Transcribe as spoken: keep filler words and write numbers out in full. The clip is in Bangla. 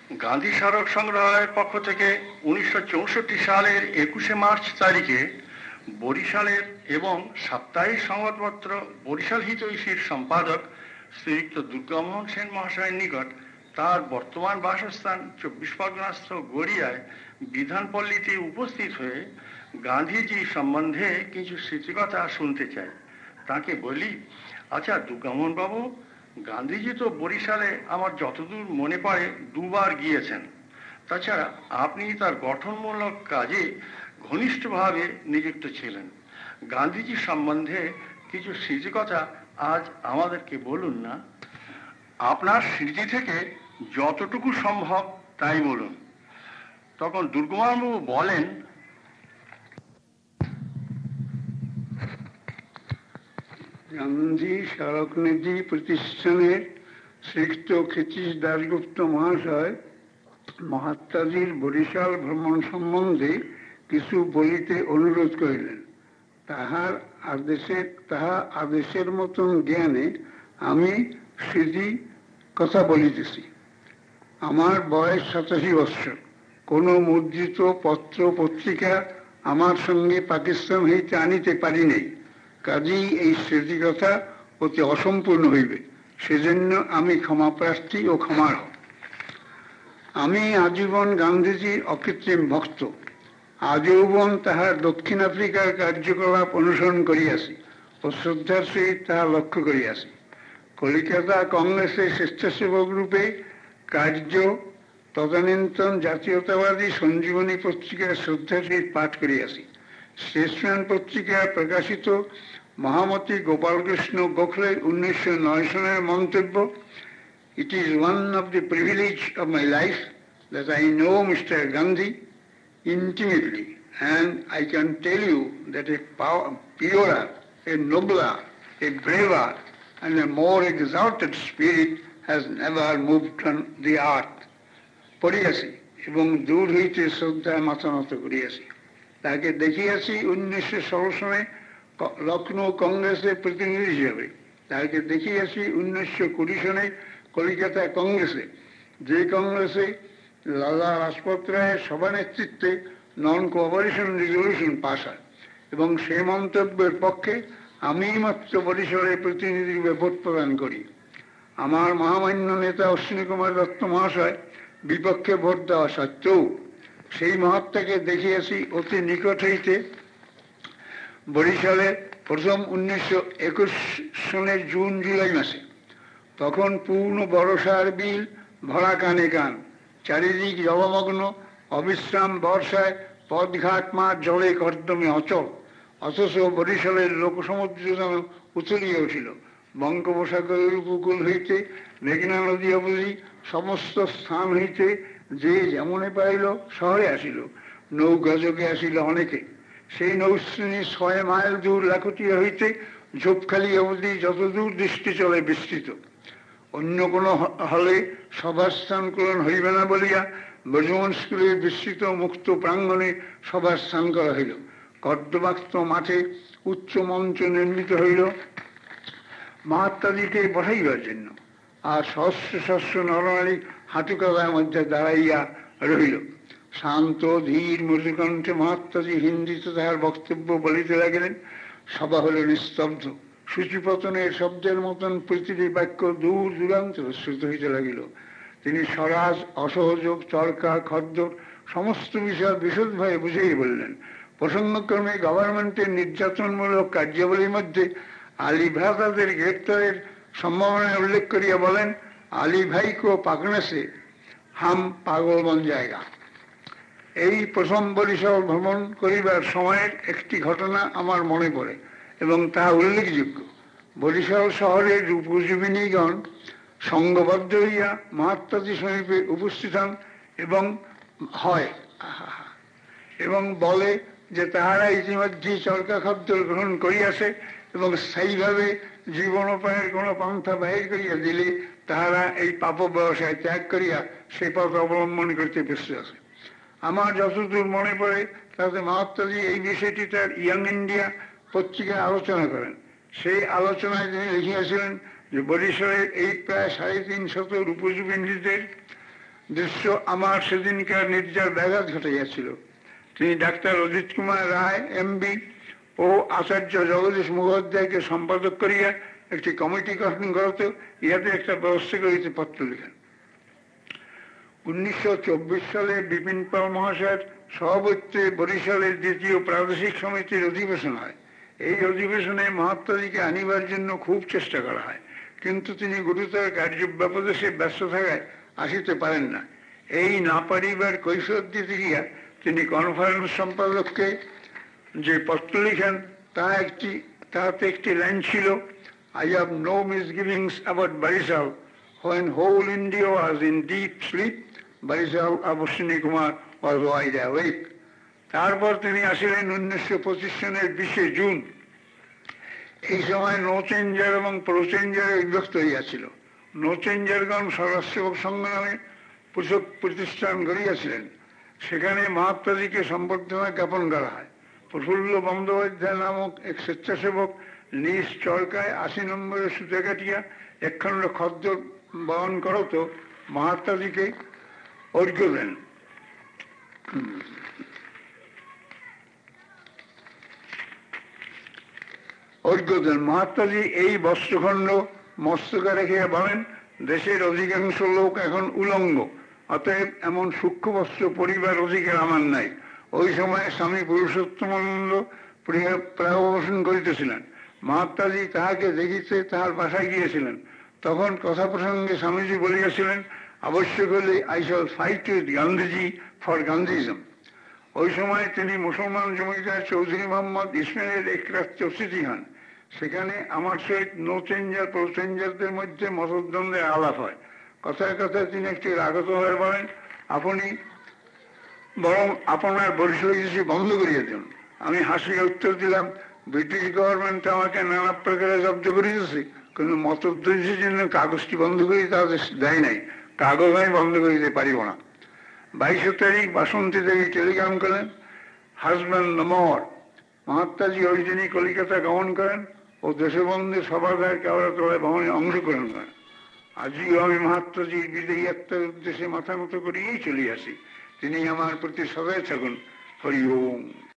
গান্ধী স্মারক সংগ্রহালয়ের পক্ষ থেকে উনিশশো চৌষট্টি সালের একুশে মার্চ তারিখে বরিশালের এবং সাপ্তাহিক সংবাদপত্র বরিশাল হিতৈষীর সম্পাদক শ্রীযুক্ত দুর্গামোহন সেন মহাশয়ের নিকট তার বর্তমান বাসস্থান চব্বিশ পরগনাস্থ গড়িয়ায় বিধানপল্লীতে উপস্থিত হয়ে গান্ধীজি সম্বন্ধে কিছু স্মৃতিকথা শুনতে চাই। তাকে বলি, আচ্ছা দুর্গামোহন বাবু, গান্ধীজি তো বরিশালে আমার যতদূর মনে পড়ে দুবার গিয়েছেন। তাছাড়া আপনি তার গঠনমূলক কাজে ঘনিষ্ঠভাবে নিযুক্ত ছিলেন। গান্ধীজি সম্বন্ধে কিছু স্মৃতিকথা আজ আমাদেরকে বলুন না। আপনার স্মৃতি থেকে যতটুকু সম্ভব তাই বলুন। তখন দুর্গামোহনবাবু বলেন, গান্ধী স্মারকনিধি প্রতিষ্ঠানের শ্রীযুক্ত ক্ষিতীশ দাশগুপ্ত মহাশয় মহাত্মাজির বরিশাল ভ্রমণ সম্বন্ধে কিছু বলিতে অনুরোধ করিলেন। তাহার আদেশের তাহা আদেশের মতন জ্ঞানে আমি স্মৃতি কথা বলিতেছি। আমার বয়স সাতাশি বৎসর। কোনো মুদ্রিত পত্র পত্রিকা আমার সঙ্গে পাকিস্তান হইতে আনিতে পারি নাই। কাজেই এই স্মৃতিকথা অতি অসম্পূর্ণ হইবে, সেজন্য আমি ক্ষমাপ্রার্থী ও ক্ষমার। আমি আজীবন গান্ধীজির অকৃত্রিম ভক্ত। আজীবন তাহার দক্ষিণ আফ্রিকার কার্যকলাপ অনুসরণ করিয়াছি ও শ্রদ্ধার সহিত তাহা লক্ষ্য করিয়াছি। কলিকাতা কংগ্রেসের স্বেচ্ছাসেবক রূপে কার্য, তদানীন্তন জাতীয়তাবাদী সঞ্জীবনী পত্রিকার শ্রদ্ধার সহিত পাঠ করিয়াছি। স্টেটসম্যান পত্রিকায় প্রকাশিত মহামতি গোপালকৃষ্ণ গোখলের উনিশশো নয় সনের মন্তব্য, "It is one of the privilege of my life that I know Mister Gandhi intimately, and I can tell you that a purer, a nobler, a braver, and a more exalted spirit has never moved on the earth." পড়িয়াছি এবং দূর হইতে শ্রদ্ধায় মাথা নত করিয়াছি। তাকে দেখিয়াছি উনিশশো ষোলো সনে লখনৌ কংগ্রেসের প্রতিনিধি হিসাবে। তাকে দেখিয়াছি উনিশশো কুড়ি সনে কলিকাতা কংগ্রেসে, যে কংগ্রেসে লালা লাজপত রায়ের সভানেতৃত্বে নন কোঅপারেশন রেজলিউশন পাস হয় এবং সে মন্তব্যের পক্ষে আমি মাত্র বরিশালের প্রতিনিধি রূপে ভোট প্রদান করি। আমার মহামান্য নেতা অশ্বিনী কুমার দত্ত মহাশয় বিপক্ষে ভোট দেওয়া সত্ত্বেও সেই মহাত্মাকে দেখিয়াছি অতি নিকট হইতে। বরিশালে প্রথম উনিশশো একুশ সনের জুন জুলাই মাসে, তখন পূর্ণ বর্ষার বিল ভরা কানে কান, চারিদিক জলমগ্ন, অবিশ্রাম বর্ষায় পথঘাট মাঠ জলে কর্দমে অচল। অথচ বরিশালের লোকসমুদ্র যেন উথলিয়ে উঠিল। বঙ্গোপসাগরের উপকূল হইতে মেঘনা নদী অবধি সমস্ত স্থান হইতে যে যেমনে পাইল শহরে আসিল। নৌকা যোগে আসিল অনেকে। সেই নৌশ্রেণী ছয় মাইল দূর লাখুটিয়া হইতে ঝোপখালি অবধি যতদূর দৃষ্টি চলে বিস্তৃত। অন্য কোনো হলে সভাস্থান পূরণ হইবে না বলিয়া ব্রজমোহন স্কুলের বিস্তৃত মুক্ত প্রাঙ্গণে সভাস্থান করা হইল। কর্দমাক্ত মাঠে উচ্চ মঞ্চ নির্মিত হইল মহাত্মাদিকে বসাইবার জন্য, আর সহস্র সহস্র নরনারী হাঁটুকাদার মধ্যে দাঁড়াইয়া রহিল। শান্ত ধীর মৃদুকণ্ঠে মহাত্মাজি হিন্দিতে তাহার বক্তব্য বলিতে লাগিলেন। সভা হল নিস্তব্ধ। সূচিপতনের শব্দের মতন প্রতিটি বাক্য দূর দূরান্ত শ্রুত হইতে লাগিল। তিনি স্বরাজ, অসহযোগ, চরকা, খদ্দর সমস্ত বিষয় বিশদভাবে বুঝিয়ে বললেন। প্রসঙ্গক্রমে গভর্নমেন্টের নির্যাতনমূলক কার্যাবলীর মধ্যে আলী ভ্রাতাদের গ্রেপ্তারের সম্ভাবনা উল্লেখ করিয়া বলেন, আলী ভাই কো পাকনে সে হাম পাগল বন জায়গা। এই প্রথম বরিশাল ভ্রমণ করিবার সময়ের একটি ঘটনা আমার মনে পড়ে এবং তাহা উল্লেখযোগ্য। বরিশাল শহরের উপজীবিনীগণ সংঘবদ্ধ হইয়া মহাত্মাজি সমীপে উপস্থিত হন এবং হয় এবং বলে যে তাহারা ইতিমধ্যে চরকা খাদ্য গ্রহণ করিয়াছে এবং স্থায়ীভাবে জীবনোপায়ের কোনো পন্থা বাহির করিয়া দিলে তাহারা এই পাপ ব্যবসায় ত্যাগ করিয়া সে পথ অবলম্বন করতে প্রস্তুত আছে। আমার যতদূর মনে পড়ে তাতে মহাত্মাজি এই বিষয়টি তার ইয়াং ইন্ডিয়া পত্রিকায় আলোচনা করেন। সেই আলোচনায় তিনি লিখিয়াছিলেন যে বরিশালের এই প্রায় সাড়ে তিন শত উপজীবনীদের দৃশ্য আমার সেদিনকার নির্জার ব্যাঘাত ঘটাইয়াছিল। তিনি doctor Ajit Kumar Ray M B Acharya Jagadish মুখোপাধ্যায়কে সম্পাদক করিয়া একটি কমিটি গঠন করতে ইহাতে একটা ব্যবস্থা করিতে পত্র লিখেন। উনিশশো চব্বিশ সালে বিপিন পাল মহাশয়ের সভাপতিত্বে বরিশালের দ্বিতীয় প্রাদেশিক সমিতির অধিবেশন হয়। এই অধিবেশনে মহাত্মাজিকে আনিবার জন্য খুব চেষ্টা করা হয়, কিন্তু তিনি গুরুতর কার্যব্যাপদেশে ব্যস্ত থাকায় আসিতে পারেন না। এই না পারিবার কৈফিয়ত দিতে গিয়া তিনি কনফারেন্স সম্পাদককে যে পত্র লিখেন তা একটি তাতে একটি লাইন ছিল, I have no misgivings about Barisal. When whole India was in deep sleep, Barisal Abhishani Kumar was wide awake. তারপর তিনি আসিলেন উনিশশো পঁচিশ সনের বিশে জুন। এই সময় নো চেঞ্জার এবং প্রো চেঞ্জারে বিভক্ত হইয়াছিল। নো চেঞ্জারগণ স্বরাষ্ট্রসেবক সংঘ নামে পৃথক প্রতিষ্ঠান গড়িয়াছিলেন। সেখানে মহাত্মাজিকে সম্বর্ধনা জ্ঞাপন করা হয়। প্রফুল্ল বন্দ্যোপাধ্যায় নামক এক স্বেচ্ছাসেবক নিজ চরকায় আশি নম্বরের সুতে কাটিয়া একখণ্ড খদ্দ বহন করত মহাত্মাজিকে অর্ঘ্য দেন। অর্ঘ্য দেন মহাত্মাজি এই বস্ত্রখণ্ড মস্তকে রেখে বলেন, দেশের অধিকাংশ লোক এখন উলঙ্গ, অতএব এমন সূক্ষ্ম বস্ত্র পরিবার অধিকার আমার নাই। ওই সময় স্বামী পুরুষোত্তমানন্দ প্রায়োপবেশন করিতেছিলেন। মহাত্মাজি তাহাকে দেখিতে তাহার বাসায় গিয়েছিলেন। তখন কথা প্রসঙ্গে স্বামীজি বলিয়াছিলেন, আবশ্যক হলে I shall fight with Gandhiji for Gandhism. ওই সময় তিনি মুসলমান জমিদার চৌধুরী মোহাম্মদ ইসমাইলের এক রাত্রে অতিথি হন। সেখানে আমার সহিত নো চেঞ্জার প্রো চেঞ্জারদের মধ্যে মতদ্বন্দ্বের আলাপ হয়। কথায় কথায় তিনি একটি রাগত হয়ে বলেন, আপনি বরং আপনার বরিশাল কিছু বন্ধ করিয়ে দিন। আমি হাসিয়ে উত্তর দিলাম, ব্রিটিশ গভর্নমেন্ট আমাকে নানা প্রকারে জব্দ করিতেছে, কিন্তু মতদ্বন্দ্বের জন্য কাগজটি বন্ধ করি তাদের দেয় নাই। কাগজ আমি বন্ধ করিতে পারিব না। বাইশে তারিখ বাসন্তী দেবী টেলিগ্রাম করেন, হাজব্যান্ড নমর। মহাত্মাজি ওই দিনই কলিকাতা গমন করেন ও দেশবন্ধু সভাগার কেওড়া তলায় ভবনে অংশগ্রহণ করেন। আজও আমি মহাত্মাজির বিদেহী আত্মার উদ্দেশ্যে মাথা মতো করিয়েই চলে আসি। তিনি আমার প্রতি সদয় থাকুন। হরি ওম।